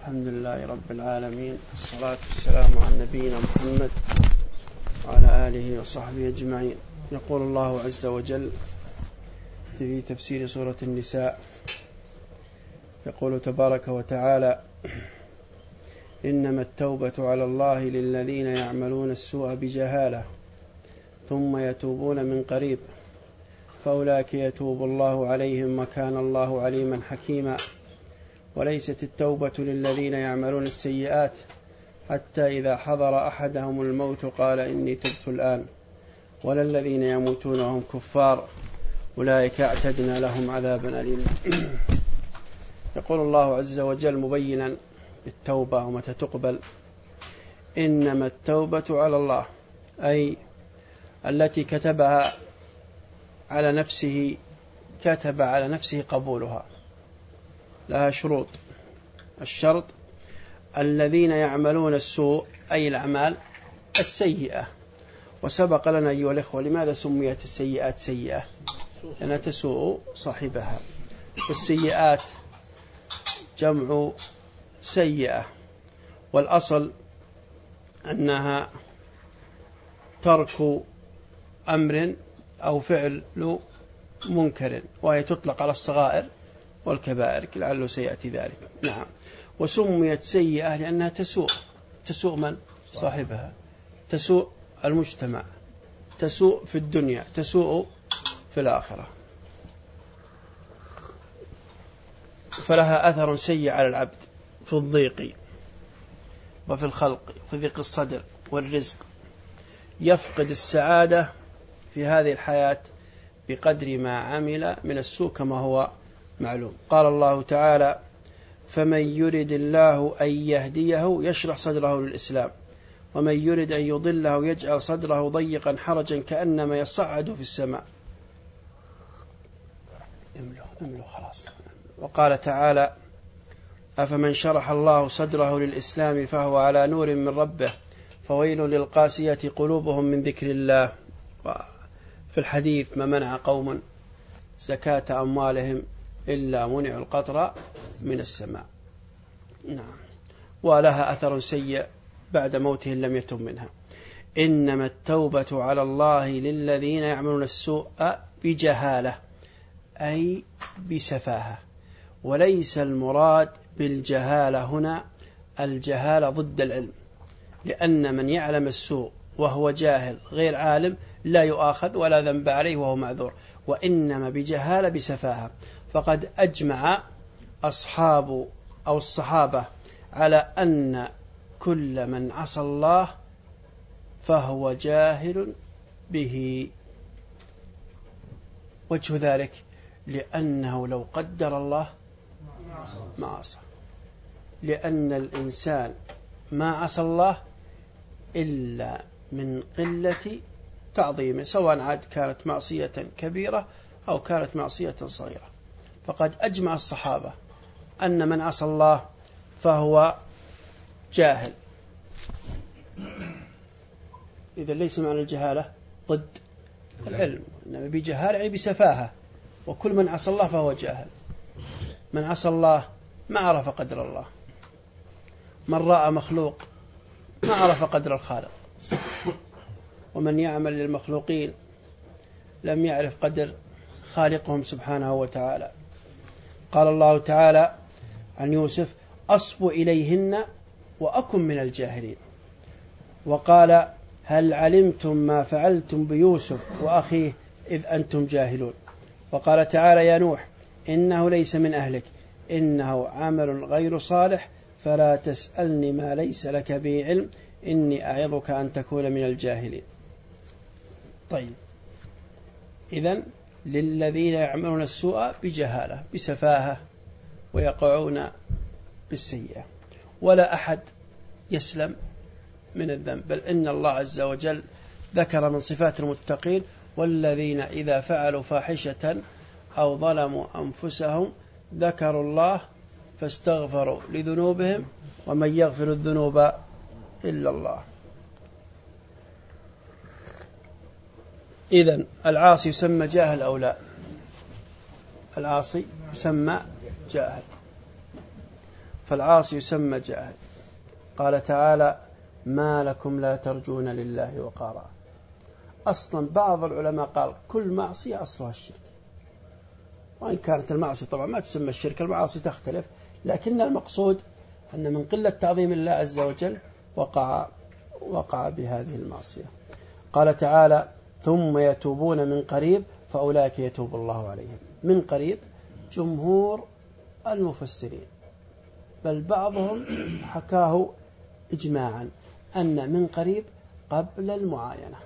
الحمد لله رب العالمين، والصلاة والسلام على نبينا محمد وعلى آله وصحبه أجمعين. يقول الله عز وجل في تفسير سورة النساء، يقول تبارك وتعالى: إنما التوبة على الله للذين يعملون السوء بجهالة ثم يتوبون من قريب فأولئك يتوب الله عليهم وكان الله عليما حكيما. وليست التوبة للذين يعملون السيئات حتى إذا حضر أحدهم الموت قال إني تبت الآن، ولا الذين يموتون وهم كفار أولئك اعتدنا لهم عذابا أليما. يقول الله عز وجل مبينا التوبة ومتى تقبل: إنما التوبة على الله، أي التي كتب على نفسه قبولها، لها شروط. الشرط: الذين يعملون السوء، أي الأعمال السيئة. وسبق لنا أيها الإخوة لماذا سميت السيئات سيئة؟ لأنها تسوء صاحبها، والسيئات جمع سيئة، والأصل أنها ترك أمر أو فعل منكر، وهي تطلق على الصغائر والكبائر، لعله سيأتي ذلك. نعم. وسميت سيئة لأنها تسوء من؟ صاحبها، تسوء المجتمع، تسوء في الدنيا، تسوء في الآخرة، فلها أثر سيء على العبد في الضيق وفي الخلق، في ضيق الصدر والرزق. يفقد السعادة في هذه الحياة بقدر ما عمل من السوء كما هو معلوم. قال الله تعالى: فمن يرد الله أن يهديه يشرح صدره للإسلام، ومن يرد أن يضله يجعل صدره ضيقا حرجا كأنما يصعد في السماء. املوا خلاص. وقال تعالى: أفمن شرح الله صدره للإسلام فهو على نور من ربه فويل للقاسية قلوبهم من ذكر الله. في الحديث: ما منع قوم زكاة أموالهم إلا منع القطر من السماء. نعم. ولها أثر سيء بعد موته لم يتب منها. إنما التوبة على الله للذين يعملون السوء بجهالة، أي بسفاهة. وليس المراد بالجهالة هنا الجهالة ضد العلم، لأن من يعلم السوء وهو جاهل غير عالم لا يؤاخذ ولا ذنب عليه وهو معذور، وإنما بجهالة بسفاهة. فقد أجمع أصحاب أو الصحابة على أن كل من عصى الله فهو جاهل به. وجه ذلك لأنه لو قدر الله ما عصى، لأن الإنسان ما عصى الله إلا من قلة تعظيمه، سواء عاد كانت معصية كبيرة أو كانت معصية صغيرة. فقد أجمع الصحابة أن من عصى الله فهو جاهل. إذا ليس معنى الجهالة ضد العلم، إنما بجهالة يعني بسفاهة. وكل من عصى الله فهو جاهل. من عصى الله ما عرف قدر الله، من رأى مخلوق ما عرف قدر الخالق، ومن يعمل للمخلوقين لم يعرف قدر خالقهم سبحانه وتعالى. قال الله تعالى عن يوسف: أصب إليهن وأكن من الجاهلين. وقال: هل علمتم ما فعلتم بيوسف وأخيه إذ أنتم جاهلون. وقال تعالى: يا نوح إنه ليس من أهلك إنه عمل غير صالح فلا تسألني ما ليس لك به علم إني أعظك أن تكون من الجاهلين. طيب، إذن للذين يعملون السوء بجهالة بسفاهة ويقعون بالسيئة، ولا أحد يسلم من الذنب، بل إن الله عز وجل ذكر من صفات المتقين: والذين إذا فعلوا فاحشة أو ظلموا أنفسهم ذكروا الله فاستغفروا لذنوبهم ومن يغفر الذنوب إلا الله. إذن العاصي يسمى جاهل أو لا؟ العاصي يسمى جاهل. فالعاصي يسمى جاهل. قال تعالى ما لكم لا ترجون لله وقارا. أصلا بعض العلماء قال كل معصية أصلها الشرك، وإن كانت المعصية طبعا ما تسمى الشرك، المعاصي تختلف، لكن المقصود أن من قلة تعظيم الله عز وجل وقع بهذه المعصية. قال تعالى ثم يتوبون من قريب فأولئك يتوب الله عليهم. من قريب جمهور المفسرين، بل بعضهم حكاه إجماعا أن من قريب قبل المعاينة،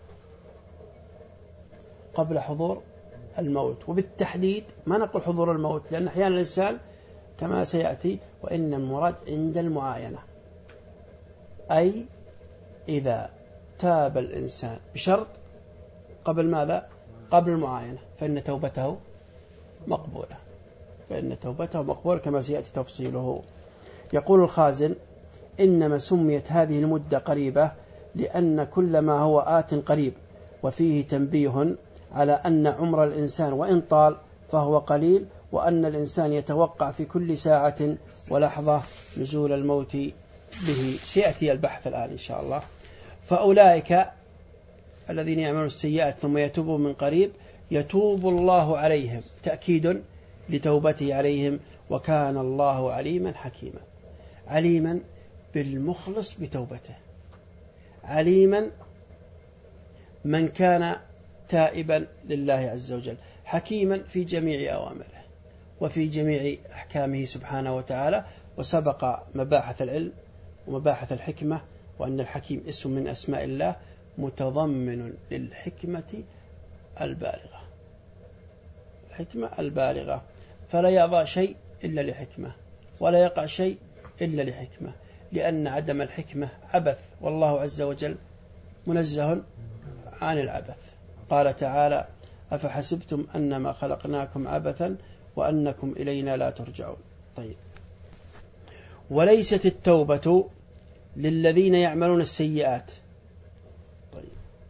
قبل حضور الموت. وبالتحديد ما نقول حضور الموت، لأن أحيانا الإنسان كما سيأتي وإن المراد عند المعاينة، أي إذا تاب الإنسان بشرط قبل ماذا؟ قبل المعاينة فإن توبته مقبولة، كما سيأتي تفصيله. يقول الخازن إنما سميت هذه المدة قريبة لأن كل ما هو آت قريب، وفيه تنبيه على أن عمر الإنسان وإن طال فهو قليل، وأن الإنسان يتوقع في كل ساعة ولحظة نزول الموت به. سيأتي البحث الآن إن شاء الله. فأولئك الذين يعملون السيئات ثم يتوبون من قريب يتوب الله عليهم، تأكيد لتوبته عليهم، وكان الله عليما حكيما. عليما بالمخلص بتوبته، عليما من كان تائبا لله عز وجل، حكيما في جميع أوامره وفي جميع أحكامه سبحانه وتعالى. وسبق مباحث العلم ومباحث الحكمة، وأن الحكيم اسم من أسماء الله متضمن للحكمة البالغة، الحكمة البالغة، فلا يضع شيء إلا لحكمة، ولا يقع شيء إلا لحكمة، لأن عدم الحكمة عبث، والله عز وجل منزه عن العبث. قال تعالى أفحسبتم أنما خلقناكم عبثا وأنكم إلينا لا ترجعون. طيب، وليست التوبة للذين يعملون السيئات. طيب،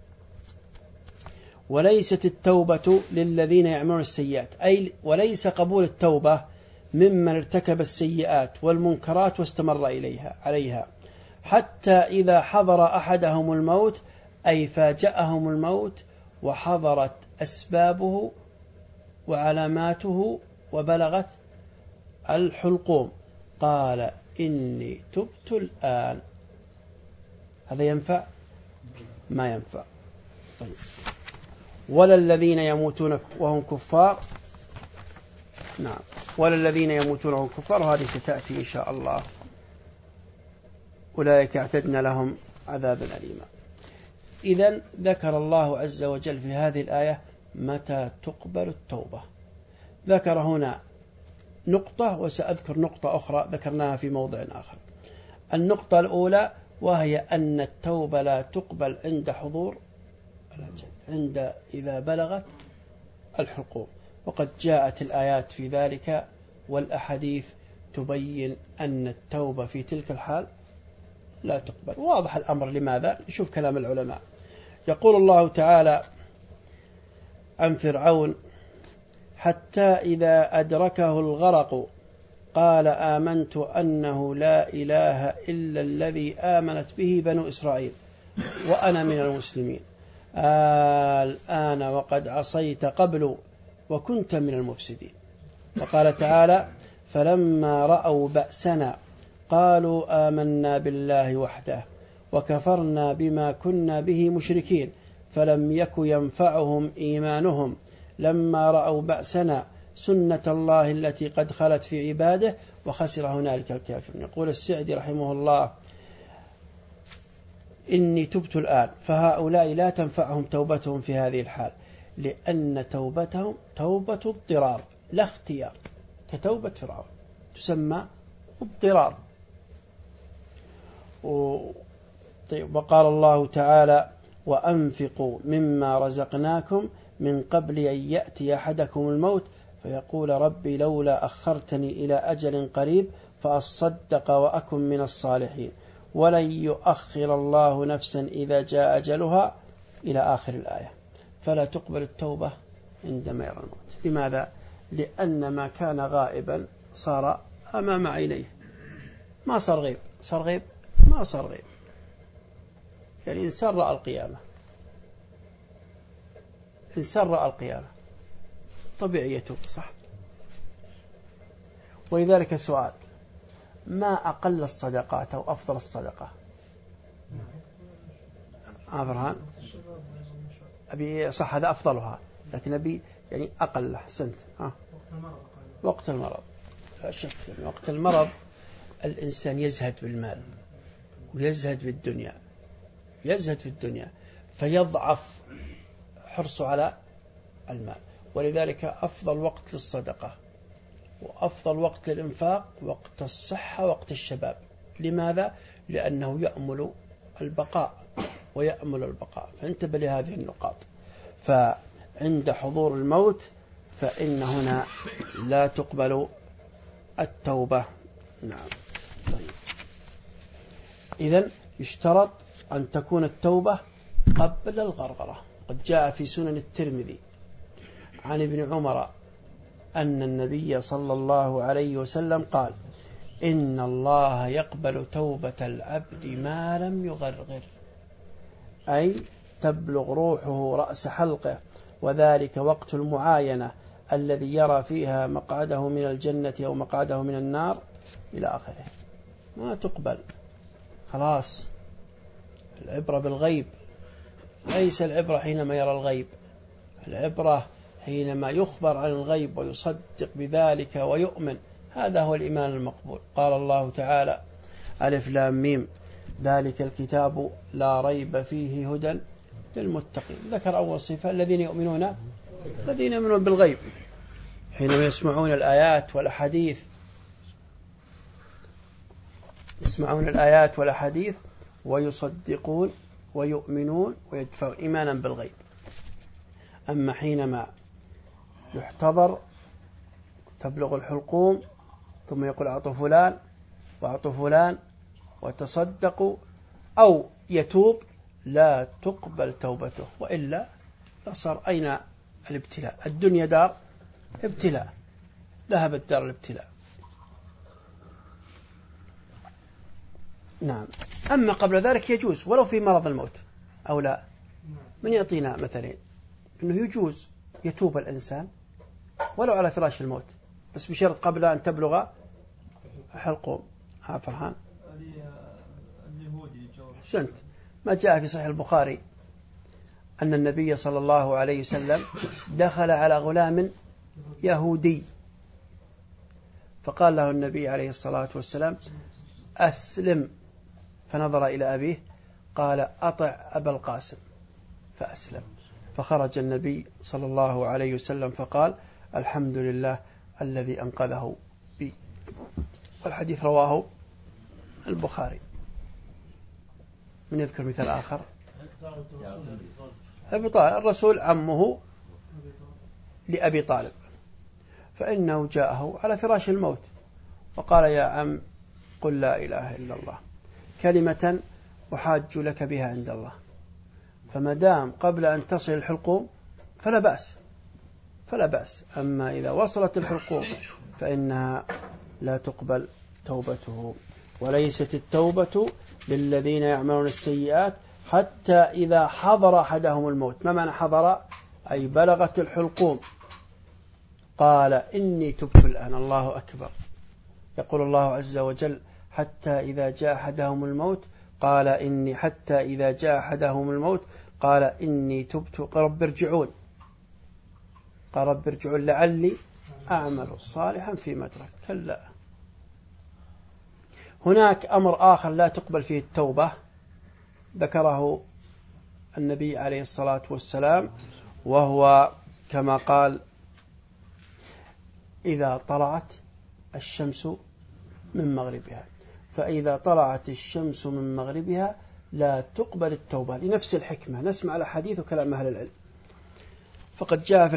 وليست التوبة للذين يعملون السيئات، أي وليس قبول التوبة ممن ارتكب السيئات والمنكرات واستمر عليها حتى إذا حضر أحدهم الموت، أي فاجأهم الموت وحضرت أسبابه وعلاماته وبلغت الحلقوم، قال إني تبت الآن. هذا ينفع؟ ما ينفع. طيب، ولا الذين يموتون وهم كفار. نعم، ولا الذين يموتون وهم كفار، وهذه ستأتي إن شاء الله. أولئك اعتدنا لهم عذابا أليما. إذن ذكر الله عز وجل في هذه الآية متى تقبل التوبة. ذكر هنا نقطة، وسأذكر نقطة أخرى ذكرناها في موضع آخر. النقطة الأولى وهي أن التوبة لا تقبل عند حضور الأجل، إذا بلغت الحلقوم، وقد جاءت الآيات في ذلك والأحاديث تبين أن التوبة في تلك الحال لا تقبل. واضح الأمر. لماذا؟ نشوف كلام العلماء. يقول الله تعالى عن فرعون حتى إذا أدركه الغرق قال آمنت أنه لا إله إلا الذي آمنت به بنو إسرائيل وأنا من المسلمين الآن وقد عصيت قبل وكنت من المفسدين. وقال تعالى فلما رأوا بأسنا قالوا آمنا بالله وحده وكفرنا بما كنا به مشركين فلم يك ينفعهم إيمانهم لما رأوا بأسنا سنة الله التي قد خلت في عباده وخسر هنالك الكافرون. يقول السعدي رحمه الله إني تبت الآن، فهؤلاء لا تنفعهم توبتهم في هذه الحال، لأن توبتهم توبة اضطرار لا اختيار، كتوبة فرعون تسمى اضطرار. طيب، وقال الله تعالى وأنفقوا مما رزقناكم من قبل أن يأتي أحدكم الموت فيقول ربي لولا أخرتني إلى أجل قريب فأصدق وأكن من الصالحين ولن يؤخر الله نفسا إذا جاء أجلها إلى آخر الآية. فلا تقبل التوبة عندما يرى الموت. لماذا؟ لأن ما كان غائبا صار أمام عينيه، ما صار غيب، صار غيب ما صار غيب. يعني إنسان رأى القيامة، إنسان رأى القيامة طبيعي يتوب، صح؟ ولذلك سؤال: ما أقل الصدقات أو أفضل الصدقة؟ فرهان أبي صح هذا أفضلها، لكن أبي يعني أقل. أحسنت. وقت المرض لا شك. يعني وقت المرض الإنسان يزهد بالمال ويزهد بالدنيا، يزهد في الدنيا فيضعف حرصه على المال. ولذلك أفضل وقت للصدقة وأفضل وقت للإنفاق وقت الصحة، وقت الشباب. لماذا؟ لأنه يأمل البقاء ويأمل البقاء. فانتبه لهذه النقاط. فعند حضور الموت فإن هنا لا تقبل التوبة. نعم. طيب. إذن يشترط أن تكون التوبة قبل الغرغرة. قد جاء في سنن الترمذي عن ابن عمر أن النبي صلى الله عليه وسلم قال: إن الله يقبل توبة العبد ما لم يغرغر، أي تبلغ روحه رأس حلقه، وذلك وقت المعاينة الذي يرى فيها مقعده من الجنة أو مقعده من النار إلى آخره. ما تقبل، خلاص. العبرة بالغيب، ليس العبرة حينما يرى الغيب، العبرة حينما يخبر عن الغيب ويصدق بذلك ويؤمن. هذا هو الإيمان المقبول. قال الله تعالى: ألف لام ميم ذلك الكتاب لا ريب فيه هدى للمتقين. ذكر أول صفة: الذين يؤمنون بالغيب، حينما يسمعون الآيات والأحاديث، يسمعون الآيات والأحاديث ويصدقون ويؤمنون ويدفعون إيمانا بالغيب. أما حينما يحتضر تبلغ الحلقوم ثم يقول: أعطوا فلان وأعطوا فلان وتصدقوا، أو يتوب، لا تقبل توبته. وإلا صار أين الابتلاء؟ الدنيا دار ابتلاء، ذهبت دار الابتلاء. نعم. أما قبل ذلك يجوز ولو في مرض الموت أو لا. من يعطينا مثلين أنه يجوز يتوب الإنسان ولو على فراش الموت، بس بشرط قبل أن تبلغ حلقوم. فرحان سنت ما جاء في صحيح البخاري أن النبي صلى الله عليه وسلم دخل على غلام يهودي فقال له النبي عليه الصلاة والسلام: أسلم. فنظر إلى أبيه قال: أطع أبا القاسم، فأسلم. فخرج النبي صلى الله عليه وسلم فقال: الحمد لله الذي أنقذه بي. والحديث رواه البخاري. من يذكر مثال آخر؟ أبي طالب، الرسول عمه لأبي طالب، فإنه جاءه على فراش الموت وقال: يا عم قل لا إله إلا الله كلمة أحاج لك بها عند الله. فما دام قبل أن تصل الحلقوم فلا بأس. أما إذا وصلت الحلقوم فإنها لا تقبل توبته. وليست التوبة للذين يعملون السيئات حتى إذا حضر أحدهم الموت. ما معنى حضر؟ أي بلغت الحلقوم قال: إني تبت الآن. الله أكبر. يقول الله عز وجل: حتى إذا جاء أحدهم الموت قال إني حتى إذا جاء أحدهم الموت قال إني تبت. قال: رب ارجعون. قال: رب ارجعون لعلي أعمل صالحا فيما تركت. كلا. هناك أمر آخر لا تقبل فيه التوبة، ذكره النبي عليه الصلاة والسلام، وهو كما قال: إذا طلعت الشمس من مغربها. فإذا طلعت الشمس من مغربها لا تقبل التوبة، لنفس الحكمة. نسمع الحديث وكلام أهل العلم. فقد جاء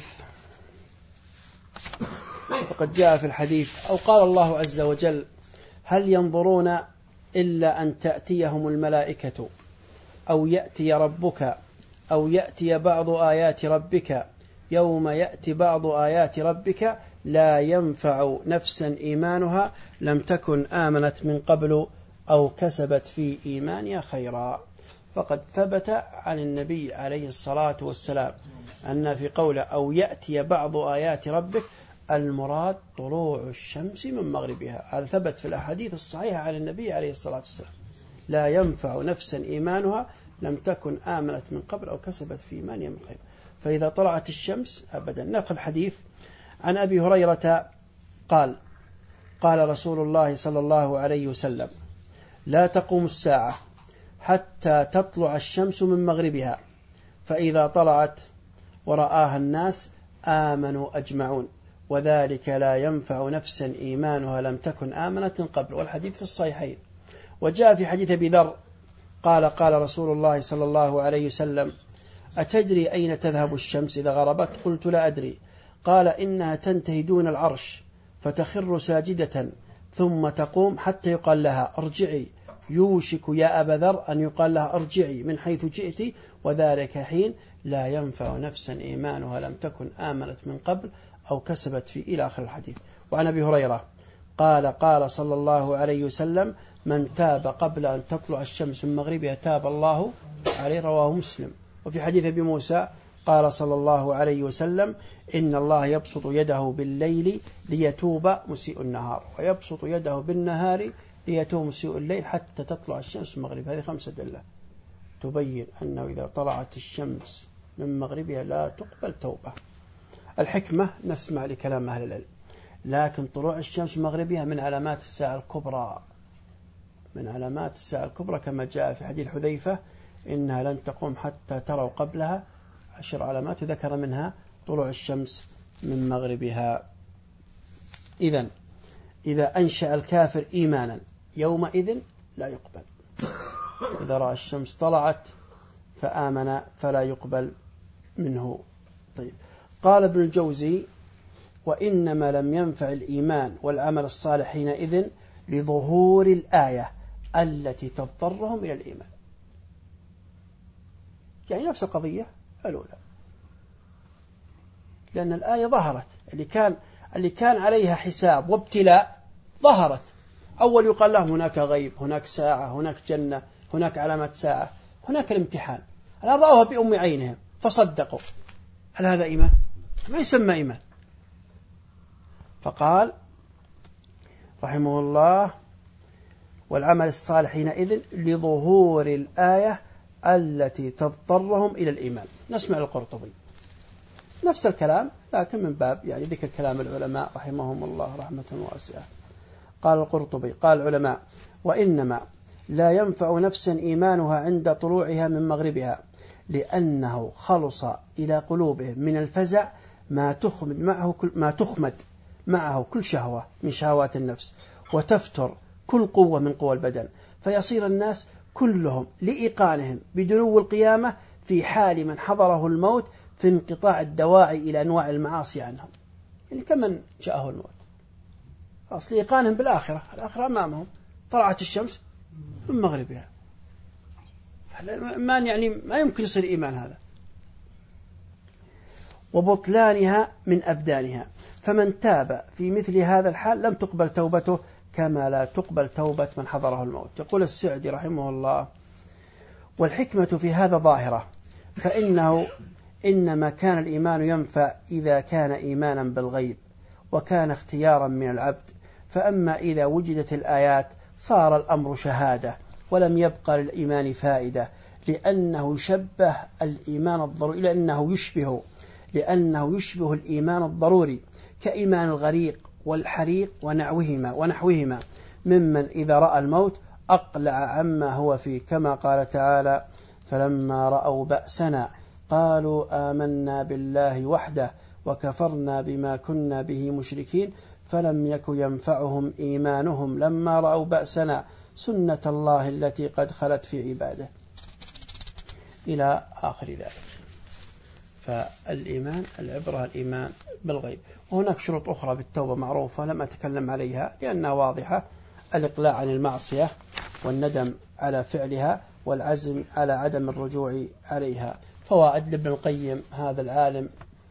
في الحديث أو قال الله عز وجل: هل ينظرون إلا أن تأتيهم الملائكة أو يأتي ربك أو يأتي بعض آيات ربك يوم يأتي بعض آيات ربك لا ينفع نفسا إيمانها لم تكن آمنت من قبل أو كسبت في إيمانها خيرا. فقد ثبت عن النبي عليه الصلاة والسلام أن في قوله أو يأتي بعض آيات ربك المراد طلوع الشمس من مغربها. هذا ثبت في الأحاديث الصحيحة عن النبي عليه الصلاة والسلام لا ينفع نفسا إيمانها لم تكن آمنت من قبل أو كسبت في إيمانها من خير. فإذا طلعت الشمس أبدا. نأخذ حديث عن أبي هريرة قال قال رسول الله صلى الله عليه وسلم لا تقوم الساعة حتى تطلع الشمس من مغربها فإذا طلعت ورآها الناس آمنوا أجمعون وذلك لا ينفع نفسا إيمانها لم تكن آمنة قبل. والحديث في الصحيحين. وجاء في حديث أبي ذر قال قال رسول الله صلى الله عليه وسلم أتدري أين تذهب الشمس إذا غربت؟ قلت لا أدري. قال إنها تنتهي دون العرش فتخر ساجدة ثم تقوم حتى يقال لها ارجعي يوشك يا أبا ذر أن يقال لها ارجعي من حيث جئت وذلك حين لا ينفع نفسا إيمانها لم تكن آمنت من قبل أو كسبت في إلى آخر الحديث. وعن أبي هريرة قال قال صلى الله عليه وسلم من تاب قبل أن تطلع الشمس من مغربها تاب الله عليه رواه مسلم. وفي حديث أبي موسى قال صلى الله عليه وسلم إن الله يبسط يده بالليل ليتوب مسيء النهار ويبسط يده بالنهار ليتوب مسيء الليل حتى تطلع الشمس من مغربها. هذه 5 أدلة تبين أنه إذا طلعت الشمس من مغربها لا تقبل توبة. الحكمة نسمع لكلام أهل العلم لكن طلوع الشمس من مغربها من علامات الساعة الكبرى من علامات الساعة الكبرى كما جاء في حديث حذيفة إنها لن تقوم حتى تروا قبلها 10 علامات ذكر منها طلوع الشمس من مغربها. إذا أنشأ الكافر إيمانا يومئذ لا يقبل. إذا رأى الشمس طلعت فآمن فلا يقبل منه. طيب. قال ابن الجوزي وإنما لم ينفع الإيمان والعمل الصالح حينئذ لظهور الآية التي تضطرهم إلى الإيمان. يعني نفس القضية الأولى لأن الآية ظهرت اللي كان عليها حساب وابتلاء ظهرت. أول يقال لهم هناك غيب هناك ساعة هناك جنة هناك علامات ساعة هناك الامتحان. الآن رأوها بأم عينهم فصدقوا. هل هذا إيمان؟ ما يسمى إيمان. فقال رحمه الله والعمل الصالح حينئذ لظهور الآية التي تضطرهم إلى الإيمان. نسمع القرطبي نفس الكلام لكن من باب يعني ذكر كلام العلماء رحمهم الله رحمة واسعة. قال القرطبي قال العلماء وإنما لا ينفع نفسا إيمانها عند طلوعها من مغربها لأنه خلص إلى قلوبهم من الفزع ما تخمد معه كل شهوة من شهوات النفس وتفتر كل قوة من قوى البدن فيصير الناس كلهم لإيقانهم بدنو القيامة في حال من حضره الموت في انقطاع الدواعي إلى أنواع المعاصي عنهم. يعني كمن جاءه الموت أصل إيقانهم بالآخرة الآخرة أمامهم طلعت الشمس من مغربها ما يمكن يصير إيمان هذا وبطلانها من أبدانها. فمن تاب في مثل هذا الحال لم تقبل توبته كما لا تقبل توبة من حضره الموت. يقول السعدي رحمه الله والحكمة في هذا ظاهرة فإنه إنما كان الإيمان ينفع إذا كان إيمانا بالغيب وكان اختيارا من العبد. فأما إذا وجدت الآيات صار الأمر شهادة ولم يبقى للإيمان فائدة لأنه يشبه الإيمان الضروري لأنه يشبه الإيمان الضروري كإيمان الغريق والحريق ونحوهما ممن إذا رأى الموت أقلع عما هو فيه كما قال تعالى فلما رأوا بأسنا قالوا آمنا بالله وحده وكفرنا بما كنا به مشركين فلم يك ينفعهم إيمانهم لما رأوا بأسنا سنة الله التي قد خلت في عباده إلى آخر ذلك. فالإيمان العبرة الإيمان بالغيب. وهناك شروط أخرى بالتوبة معروفة لم أتكلم عليها لأنها واضحة الإقلاع عن المعصية والندم على فعلها والعزم على عدم الرجوع عليها. فوائد لابن القيم هذا العالم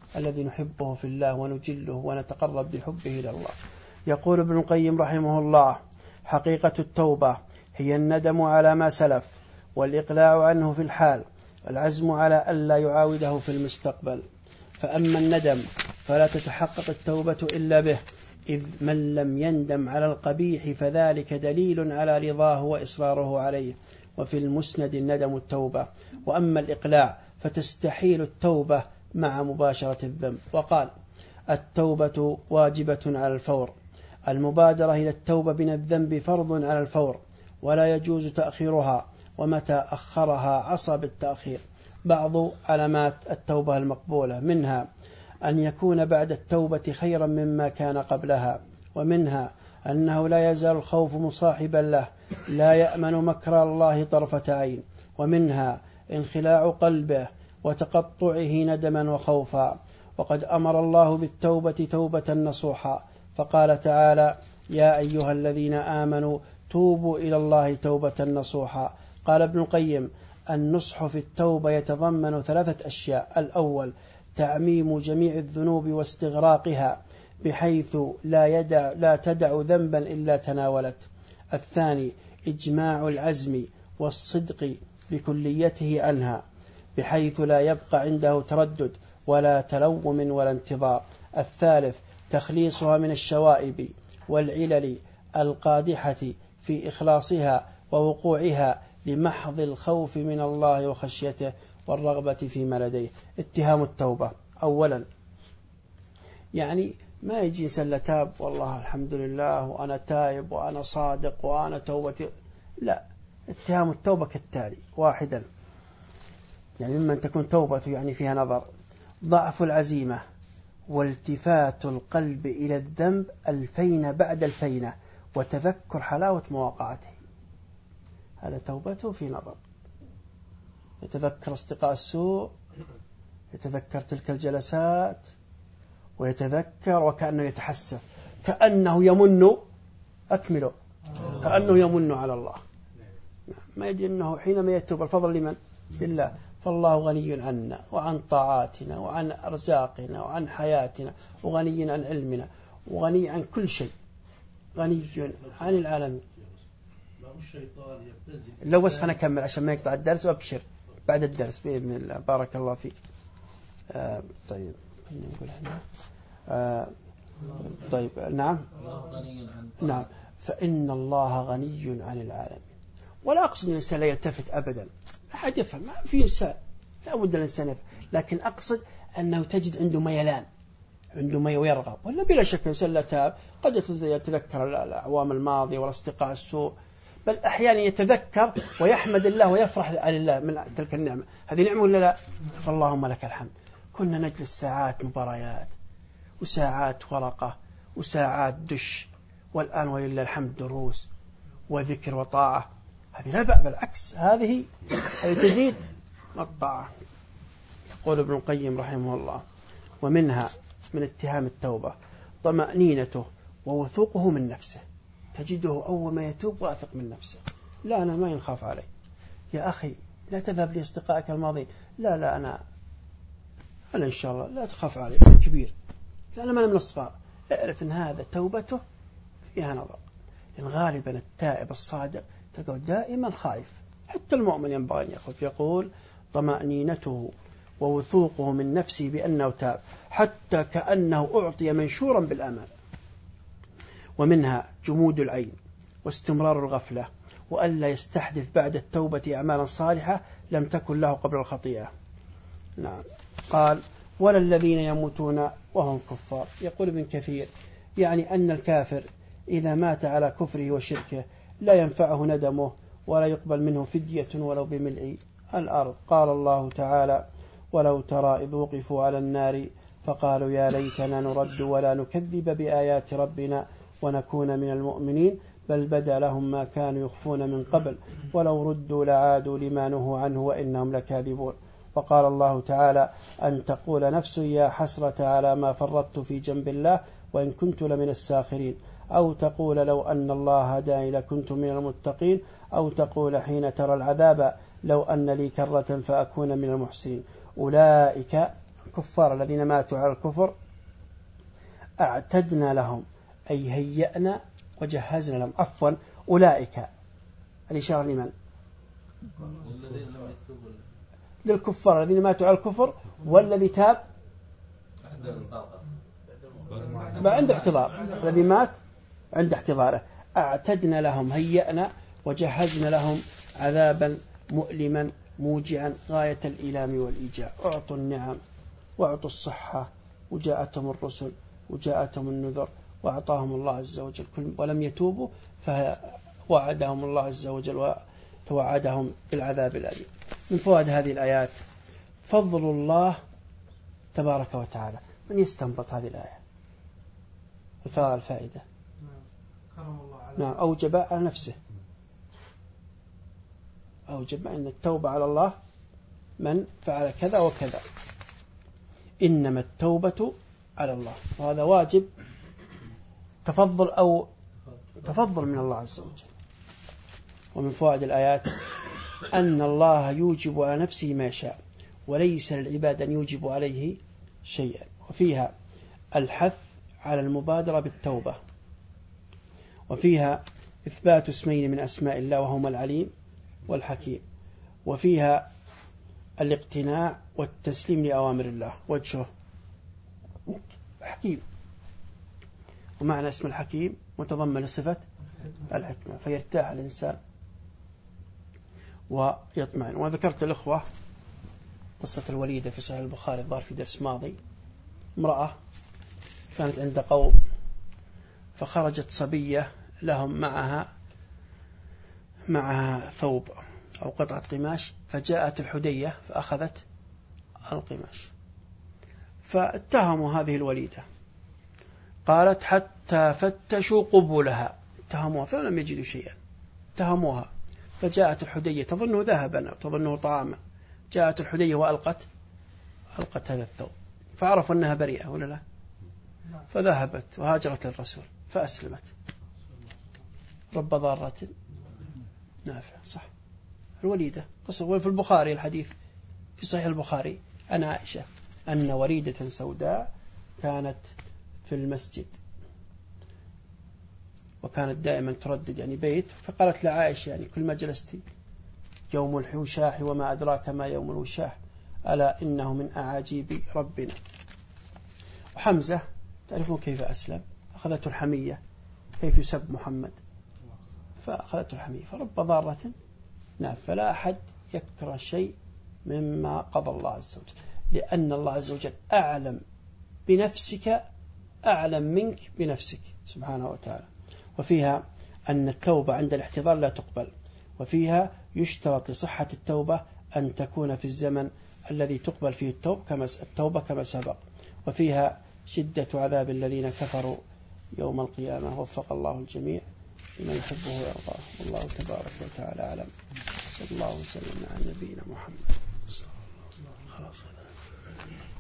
الذي نحبه في الله ونجله ونتقرب بحبه إلى الله. يقول ابن القيم رحمه الله: حقيقة التوبة هي الندم على ما سلف والإقلاع عنه في الحال، العزم على ألا يعاوده في المستقبل. فأما الندم فلا تتحقق التوبة إلا به، إذ من لم يندم على القبيح فذلك دليل على رضاه وإصراره عليه، وفي المسند الندم التوبة. وأما الإقلاع فتستحيل التوبة مع مباشرة الذنب. وقال: التوبة واجبة على الفور، المبادرة إلى التوبة من الذنب فرض على الفور، ولا يجوز تأخيرها، ومتى أخرها عصى بالتأخير. بعض علامات التوبة المقبولة: منها أن يكون بعد التوبة خيرا مما كان قبلها، ومنها أنه لا يزال الخوف مصاحبا له، لا يأمن مكر الله طرفة عين، ومنها انخلاع قلبه وتقطعه ندما وخوفا. وقد أمر الله بالتوبة توبة نصوحا، فقال تعالى: يا أيها الذين آمنوا توبوا إلى الله توبة نصوحا. قال ابن القيم: النصح في التوبة يتضمن 3 أشياء: الأول تعميم جميع الذنوب واستغراقها بحيث لا تدع ذنبا إلا تناولت. الثاني إجماع العزم والصدق بكليته عنها بحيث لا يبقى عنده تردد ولا تلوم ولا انتظار. الثالث تخليصها من الشوائب والعلل القادحة في إخلاصها ووقوعها لمحض الخوف من الله وخشيته والرغبة فيما لديه. اتهام التوبة: أولا يعني ما يجي إنسان تاب والله الحمد لله وأنا تائب وأنا صادق وأنا توبتي، لا. اتهام التوبة كالتالي: واحدا يعني ممن تكون توبته يعني فيها نظر: ضعف العزيمة والتفات القلب إلى الذنب 2000 بعد 2000 وتذكر حلاوة مواقعته، هذا توبته في نظر. يتذكر اصدقاء السوء، يتذكر تلك الجلسات، ويتذكر وكأنه يتحسف، كأنه يمن أكمله، كأنه يمن على الله. ما يدري أنه حينما يتوب الفضل لمن؟ لله. فالله غني عنا وعن طاعاتنا وعن أرزاقنا وعن حياتنا، وغني عن علمنا، وغني عن كل شيء، غني عن العالمين. لو بس خلنا نكمل عشان ما يقطع الدرس، وأبشر بعد الدرس بإذن الله. بارك الله فيك. طيب نقول هنا. طيب نعم. نعم، فإن الله غني عن العالمين. ولا أقصد أن الإنسان لا يلتفت أبدا، أحد يفهم، ما في إنسان لا بد الإنسان يفهم، لكن أقصد أنه تجد عنده ميلان، عنده ما يرغب. ولا بلا شك إنسان لا تاب قد يتذكر الأعوام الماضية والأصدقاء السوء، بل أحيانا يتذكر ويحمد الله ويفرح على الله من تلك النعمة. هذه نعمة ولا لا؟ اللهم لك الحمد. كنا نجلس ساعات مباريات وساعات ورقة وساعات دش، والآن ولله الحمد دروس وذكر وطاعة. هذه لا بأس، بالعكس هذه تزيد الطاعة. يقول ابن القيم رحمه الله: ومنها من اتهام التوبة طمأنينته ووثوقه من نفسه. تجده أول ما يتوب واثق من نفسه، لا أنا ما ينخاف علي. يا أخي لا تذهب لأصدقائك الماضين، لا أنا إن شاء الله لا تخاف علي، أنا كبير، لا أنا من الصغار. اعرف أن هذا توبته فيها نظر. لأن غالبا التائب الصادق تقول دائما خائف، حتى المؤمن ينبغي أن يخاف. يقول: طمأنينته ووثوقه من نفسه بأنه تاب حتى كأنه أعطي منشورا بالأمان. ومنها جمود العين واستمرار الغفلة، وألا يستحدث بعد التوبة أعمالا صالحة لم تكن له قبل الخطيئة. نعم. قال: ولا الذين يموتون وهم كفار. يقول ابن كثير: يعني أن الكافر إذا مات على كفره وشركه لا ينفعه ندمه ولا يقبل منه فدية ولو بملء الأرض. قال الله تعالى: ولو ترى إذ وقفوا على النار فقالوا يا ليتنا نرد ولا نكذب بآيات ربنا ونكون من المؤمنين بل بدا لهم ما كانوا يخفون من قبل ولو ردوا لعادوا لما نهوا عنه وإنهم لكاذبون. وقال الله تعالى: أن تقول نفس يا حسرة على ما فرطت في جنب الله وإن كنت لمن الساخرين، أو تقول لو أن الله هداني لكنت من المتقين، أو تقول حين ترى العذاب لو أن لي كرة فأكون من المحسنين. أولئك الكفار الذين ماتوا على الكفر أعتدنا لهم أي هيأنا وجهزنا لهم. عفوا أولئك الإشارة لمن؟ للكفار الذين ماتوا على الكفر والذي تاب عند احتضار، الذي مات عند احتضاره. أعتدنا لهم هيأنا وجهزنا لهم عذابا مؤلما موجعا غاية الإيلام والإيجاع. أعطوا النعم وأعطوا الصحة وجاءتهم الرسل وجاءتهم النذر وأعطاهم الله عز وجل ولم يتوبوا فوعدهم الله عز وجل وتوعدهم بالعذاب الأليم. من فوائد هذه الآيات فضل الله تبارك وتعالى. من يستنبط هذه الآية؟ الفائدة نعم أوجب على نفسه، أوجب أن التوبة على الله من فعل كذا وكذا، إنما التوبة على الله، وهذا واجب تفضل أو تفضل من الله عز وجل. ومن فوائد الآيات أن الله يوجب على نفسه ما يشاء وليس للعباد أن يوجب عليه شيئا. وفيها الحث على المبادرة بالتوبة، وفيها إثبات اسمين من أسماء الله وهما العليم والحكيم، وفيها الاقتناع والتسليم لأوامر الله. وجهه حكيم، ومعنى اسم الحكيم متضمن صفة الحكمة، فيرتاح الإنسان ويطمئن. وذكرت الأخوة قصة الوليدة في صحيح البخاري الظاهر في درس ماضي. امرأة كانت عند قوم فخرجت صبية لهم معها ثوب أو قطعة قماش، فجاءت الحدية فأخذت القماش، فاتهموا هذه الوليدة. قالت حتى فتشوا قبولها، اتهموها فلم يجدوا شيئا، اتهموها. فجاءت الحدية تظنه ذهبا أو تظنه طعاما، جاءت الحدية وألقت هذا الثوب، فعرفوا أنها بريئة ولا لا، فذهبت وهاجرت للرسول فأسلمت. رب ضارة نافعة. صح، الوليدة قصة. وفي البخاري الحديث في صحيح البخاري عن عائشة أن وليدة سوداء كانت في المسجد وكانت دائما تردد يعني بيت، فقالت لعائشة يعني كل ما جلستي يوم الوشاح وما أدراك ما يوم الوشاح ألا إنه من أعاجيب ربنا. وحمزة تعرفون كيف أسلم؟ أخذته الحمية، كيف يسب محمد، فأخذته الحمية. فرب ضارة نافعة. فلا أحد يكره شيء مما قضى الله عز وجل، لأن الله عز وجل أعلم بنفسك أعلم منك بنفسك سبحانه وتعالى. وفيها أن التوبة عند الاحتضار لا تقبل، وفيها يشترط لصحة التوبة أن تكون في الزمن الذي تقبل فيه التوبة كما سبق. وفيها شدة عذاب الذين كفروا يوم القيامة. وفق الله الجميع لما يحبه ويرضاه، والله تبارك وتعالى أعلم. صلى الله وسلم على نبينا محمد. خلاص.